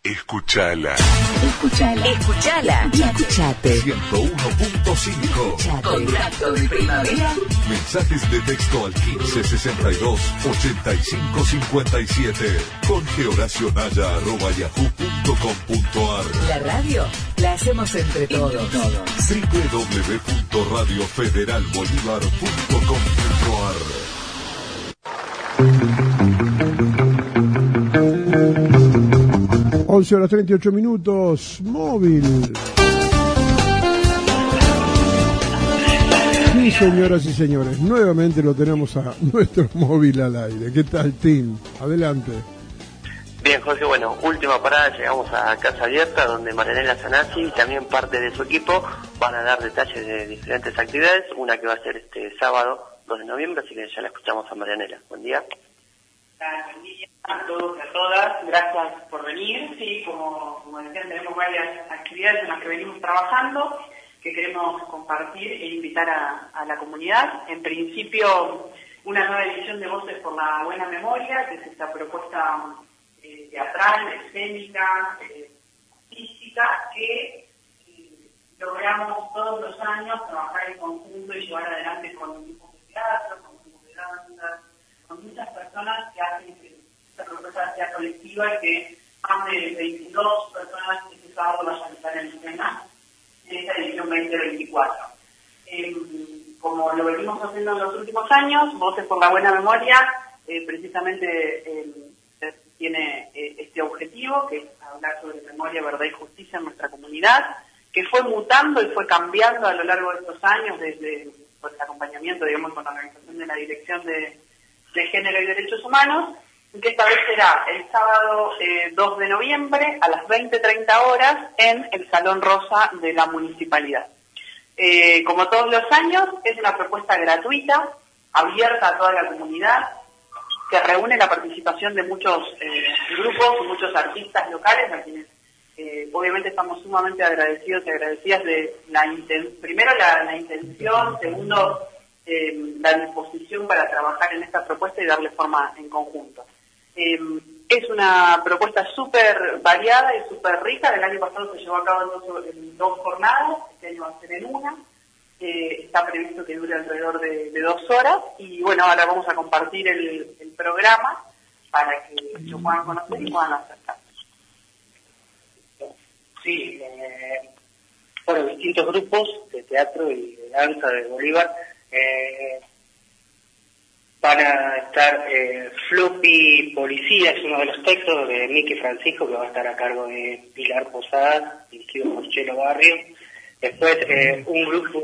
Escuchala. Escuchala. Escuchala. Y escuchate. 101.5. Contacto de primavera. Mensajes de texto al 1562-8557. jorgehoracionaya@yahoo.com.ar. La radio la hacemos entre todos. www.radiofederalbolivar.com.ar. 11:38, móvil. Sí, señoras y señores, nuevamente lo tenemos a nuestro móvil al aire. ¿Qué tal, Tim? Adelante. Bien, Jorge, bueno, última parada, llegamos a Casa Abierta, donde Marianela Sanasi y también parte de su equipo van a dar detalles de diferentes actividades, una que va a ser este sábado 2 de noviembre, así que ya la escuchamos a Marianela. Buen día. Buen día a todos y a todas, gracias por venir. Sí, como decían, tenemos varias actividades en las que venimos trabajando, que queremos compartir e invitar a la comunidad. En principio, una nueva edición de Voces por la Buena Memoria, que es esta propuesta teatral, escénica, artística, que logramos todos los años trabajar en conjunto y llevar adelante con grupos de teatro, con grupos de danza, con muchas personas que hacen esta propuesta sea colectiva y que más de 22 personas este sábado vayan a estar en escena en esta edición 2024. Como lo venimos haciendo en los últimos años, Voces por la Buena Memoria precisamente tiene este objetivo, que es hablar sobre memoria, verdad y justicia en nuestra comunidad, que fue mutando y fue cambiando a lo largo de estos años desde el acompañamiento, digamos, con la organización de la Dirección de Género y Derechos Humanos, que esta vez será el sábado 2 de noviembre a las 20:30 horas en el Salón Rosa de la Municipalidad. Como todos los años, es una propuesta gratuita, abierta a toda la comunidad, que reúne la participación de muchos grupos y muchos artistas locales, a quienes obviamente estamos sumamente agradecidos y agradecidas de primero la intención, segundo la disposición para trabajar en esta propuesta y darle forma en conjunto. Es una propuesta súper variada y súper rica. El año pasado se llevó a cabo en dos jornadas, este año va a ser en una. Está previsto que dure alrededor de 2 horas y bueno, ahora vamos a compartir el programa para que lo puedan conocer y puedan acercar. Sí, bueno, distintos grupos de teatro y de danza de Bolívar van a estar. Floppy Policía es uno de los textos de Miki Francisco, que va a estar a cargo de Pilar Posadas, dirigido por Chelo Barrio. Después un grupo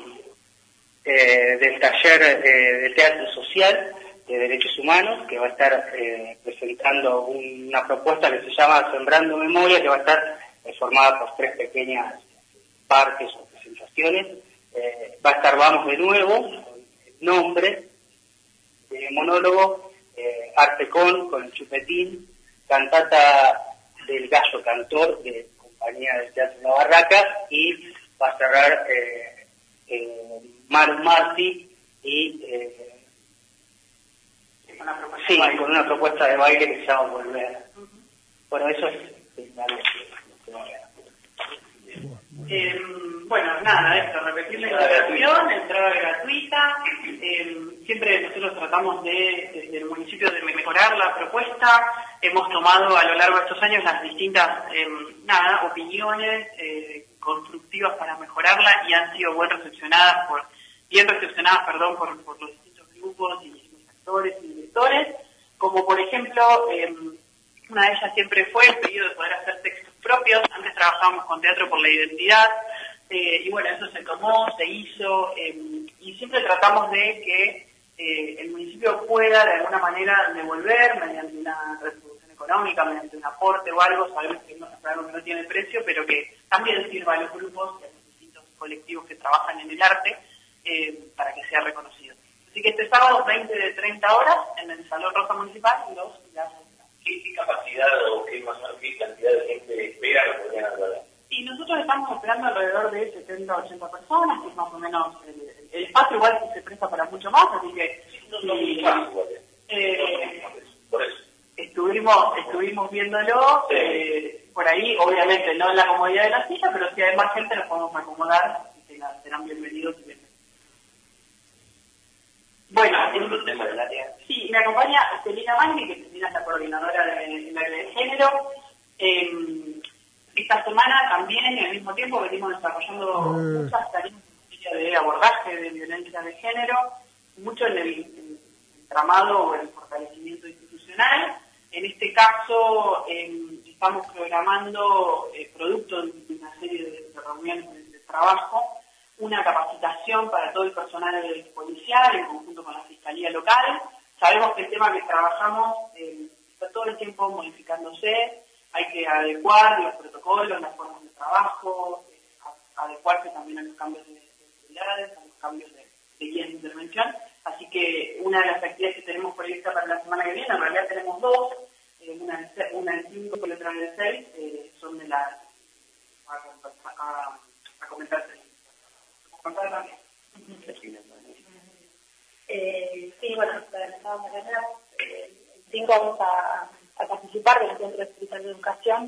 del taller de teatro social de derechos humanos, que va a estar presentando una propuesta que se llama Sembrando Memoria, que va a estar formada por 3 pequeñas partes o presentaciones. Va a estar Vamos de Nuevo, con el nombre de monólogo, Arte con el Chupetín, cantata del Gallo Cantor de Compañía del Teatro La Barraca, y va a cerrar Maru Marti y con una propuesta de baile que se llama Volver. Bueno, eso es bueno, nada, esto, repetir la invitación, entrada gratuita. Siempre nosotros tratamos desde el municipio de mejorar la propuesta. Hemos tomado a lo largo de estos años las distintas opiniones constructivas para mejorarla y han sido bien recepcionadas por los distintos grupos y los actores y directores, como por ejemplo una de ellas siempre fue el pedido de poder hacer textos propios. Antes trabajábamos con Teatro por la Identidad, y bueno, eso se tomó, se hizo, y siempre tratamos de que el municipio pueda de alguna manera devolver mediante una retribución económica, mediante un aporte o algo. Sabemos que no tiene precio, pero que también sirva a los grupos y a los distintos colectivos que trabajan en el arte para que sea reconocido. Así que este sábado 20:30 horas en el Salón Rosa Municipal, ¿Qué capacidad o qué cantidad de gente espera que podrían hablar? Y nosotros estamos esperando alrededor de 70 o 80 personas, que es más o menos el espacio. Igual se presta para mucho más, así que estuvimos viéndolo. por ahí, obviamente no en la comodidad de la silla, pero si hay más gente los podemos acomodar y que serán bienvenidos. Bueno, sí, me acompaña Celina Magni, que Celina es la coordinadora del área de género. Esta semana también, y al mismo tiempo, venimos desarrollando muchas tareas de abordaje de violencia de género, mucho en el entramado o el fortalecimiento institucional. En este caso, estamos programando, producto de una serie de reuniones de trabajo, una capacitación para todo el personal policial en conjunto con la Fiscalía Local. Sabemos que el tema que trabajamos está todo el tiempo modificándose, hay que adecuar los protocolos, las formas de trabajo, adecuarse también a los cambios de autoridades, a los cambios de guías de intervención. Así que una de las actividades que tenemos prevista para la semana que viene, en realidad tenemos dos, una de 5 y otra de 6, son de la... a comentarse. Sí, bueno, mañana, el 5 vamos a participar del Centro Especial de Educación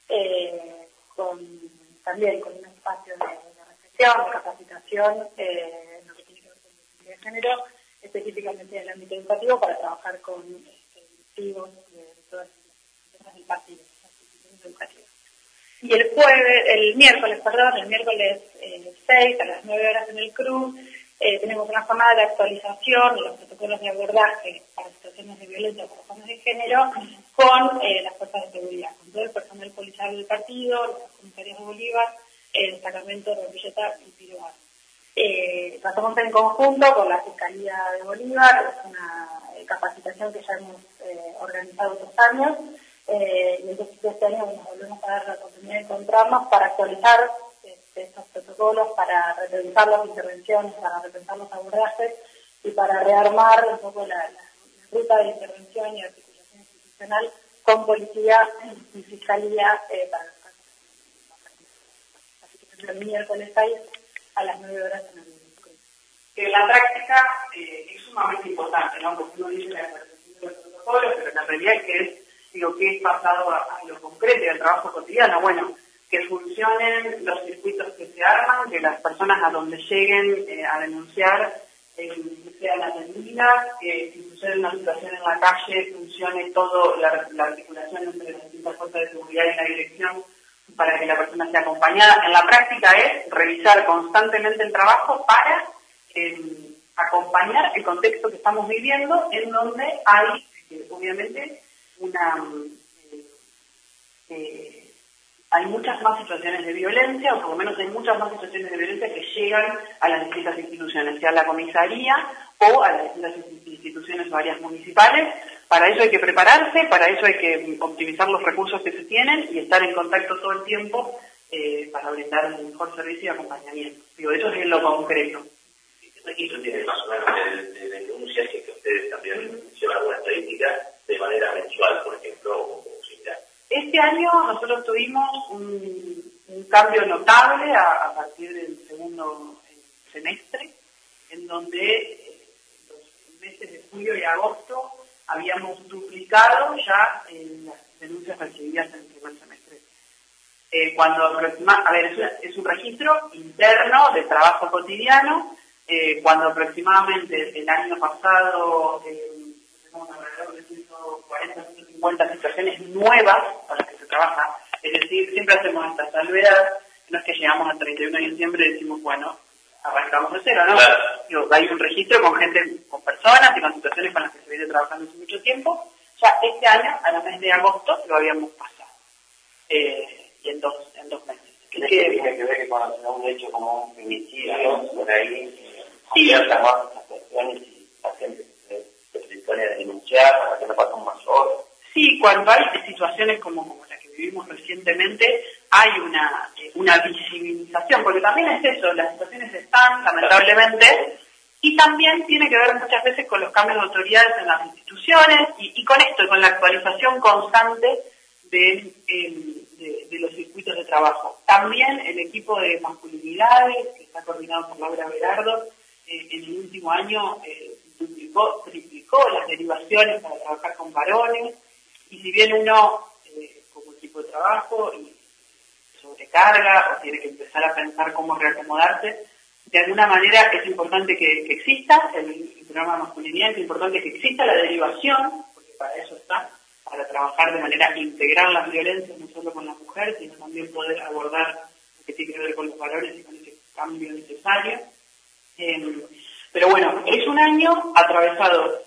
también con un espacio de reflexión, de capacitación en lo que tiene que ver con la de género, específicamente en el ámbito educativo, para trabajar con directivos de todas las empresas del partido, las instituciones educativas. Y el miércoles 6 a las 9 horas en el CRUZ, tenemos una jornada de actualización de los protocolos de abordaje para situaciones de violencia por razones de género con las fuerzas de seguridad, con todo el personal policial del partido, los comisarios de Bolívar, el destacamento de Villeta y Piroar. Lo hacemos en conjunto con la Fiscalía de Bolívar, es una capacitación que ya hemos organizado otros años, y entonces este año nos volvemos a dar la oportunidad de encontrarnos para actualizar estos protocolos, para repensar las intervenciones, para repensar los abordajes y para rearmar un poco la ruta de intervención y articulación institucional con policía y fiscalía para los casos. Así que el miércoles 6 a las 9 horas en el CRUZ. Que la práctica es sumamente importante, ¿no? Porque uno dice la actualización de los protocolos, pero la realidad es que es que es pasado a lo concreto y al trabajo cotidiano. Bueno, que funcionen los circuitos que se arman, que las personas a donde lleguen a denunciar sean atendidas, que si sucede una situación en la calle funcione todo la articulación entre las distintas fuerzas de seguridad y la dirección para que la persona sea acompañada. En la práctica es revisar constantemente el trabajo para acompañar el contexto que estamos viviendo, en donde hay, obviamente, hay muchas más situaciones de violencia, o por lo menos hay muchas más situaciones de violencia que llegan a las distintas instituciones, sea a la comisaría o a las distintas instituciones o áreas municipales. Para eso hay que prepararse, para eso hay que optimizar los recursos que se tienen y estar en contacto todo el tiempo para brindar un mejor servicio y acompañamiento. Digo, eso es lo concreto. ¿Qué registro tiene más o menos de denuncias que ustedes también llevan alguna estadística de manera mensual, por ejemplo, o similar? Este año nosotros tuvimos un cambio notable a partir del segundo semestre, en donde los meses de julio y agosto habíamos duplicado ya las denuncias recibidas en el primer semestre. Es un registro interno de trabajo cotidiano. Cuando aproximadamente el año pasado tenemos alrededor de 140, 150 situaciones nuevas para las que se trabaja, es decir, siempre hacemos esta salvedad, no es que llegamos al 31 de diciembre y decimos, bueno, arrancamos de cero, ¿no? Claro. Digo, hay un registro con gente, con personas y con situaciones con las que se viene trabajando hace mucho tiempo. Ya este año, a la mes de agosto, lo habíamos pasado. Y en dos meses. ¿Qué tiene que ver que cuando se da un hecho como un femicidio, por ahí, sí, abierta más las cuestiones y la gente se dispone a denunciar para que no pase un mayor? Sí, cuando hay situaciones como la que vivimos recientemente, hay una visibilización, porque también es eso, las situaciones están, lamentablemente, y también tiene que ver muchas veces con los cambios de autoridades en las instituciones y con esto, con la actualización constante de los circuitos de trabajo. También el equipo de masculinidades, que está coordinado por Laura Berardo, en el último año triplicó las derivaciones para trabajar con varones, y si bien uno, como equipo equipo de trabajo y sobrecarga o tiene que empezar a pensar cómo reacomodarse, de alguna manera es importante que exista el programa de masculinidad, es importante que exista la derivación, porque para eso está, para trabajar de manera integral las violencias, no solo con las mujeres, sino también poder abordar lo que tiene que ver con los valores y con ese cambio necesario. Pero bueno, es un año atravesado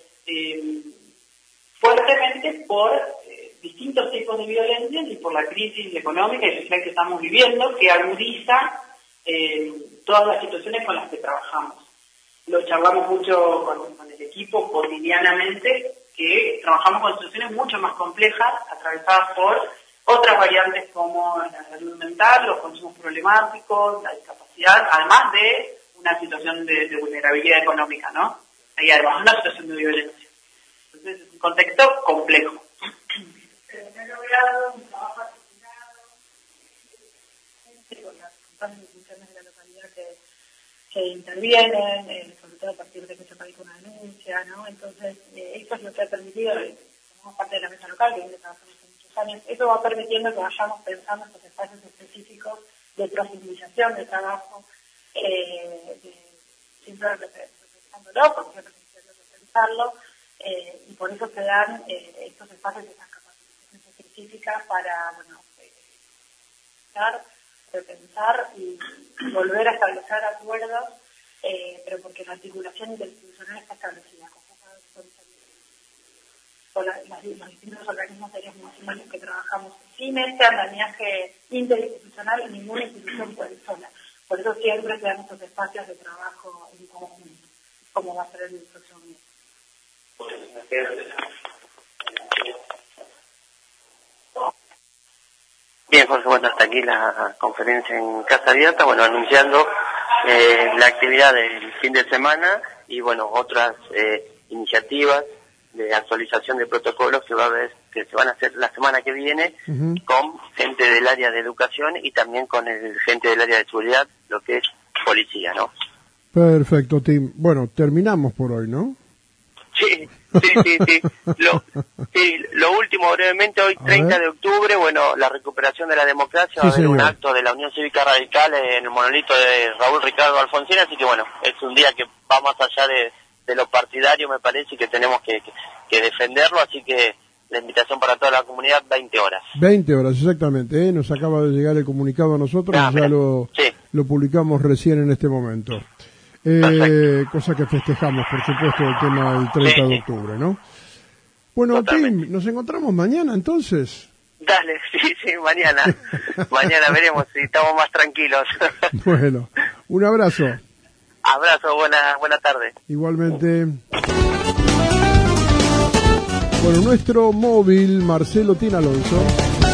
fuertemente por distintos tipos de violencias y por la crisis económica y social que estamos viviendo, que agudiza todas las situaciones con las que trabajamos. Lo charlamos mucho con el equipo cotidianamente, que trabajamos con situaciones mucho más complejas, atravesadas por otras variantes como la salud mental, los consumos problemáticos, la discapacidad, además de una situación de vulnerabilidad económica, ¿no? Ahí además una situación de violencia. Entonces es un contexto complejo. Se ha logrado un trabajo articulado con las compañías y instituciones de la localidad que intervienen, sobre todo a partir de que se radica una denuncia, ¿no? Entonces, esto es lo que ha permitido, somos parte de la mesa local, que viene trabajando hace muchos años, eso va permitiendo que vayamos pensando estos espacios específicos de profundilización de trabajo, siempre pensándolo, porque siempre necesitamos pensarlo, y por eso se dan estos espacios de estas capacitaciones específicas para, bueno, repensar y volver a establecer acuerdos, pero porque la articulación interinstitucional está establecida, con los distintos organismos de los que trabajamos. Sin este andamiaje interinstitucional, ninguna institución puede ir sola. Por eso siempre se dan estos espacios de trabajo en conjunto, como va a ser el próximo mes. Bien, Jorge, bueno, hasta aquí la conferencia en Casa Abierta, bueno, anunciando la actividad del fin de semana y, bueno, otras iniciativas de actualización de protocolos que se van a hacer la semana que viene con gente del área de educación y también con gente del área de seguridad, lo que es policía, ¿no? Perfecto, Tim. Bueno, terminamos por hoy, ¿no? Sí. Lo último brevemente, hoy 30 de octubre, bueno, la recuperación de la democracia, va a haber un acto de la Unión Cívica Radical en el monolito de Raúl Ricardo Alfonsín, así que bueno, es un día que va más allá de lo partidario, me parece, y que tenemos que defenderlo, así que la invitación para toda la comunidad, 20 horas. 20 horas, exactamente, nos acaba de llegar el comunicado a nosotros, ya lo publicamos recién en este momento. Cosa que festejamos, por supuesto, el tema del 30 de octubre, ¿no? Bueno, totalmente. Tim, ¿nos encontramos mañana entonces? Dale, sí, mañana. Mañana veremos si estamos más tranquilos. Bueno, un abrazo. Abrazo, buena tarde. Igualmente. Bueno, nuestro móvil, Marcelo Tin Alonso.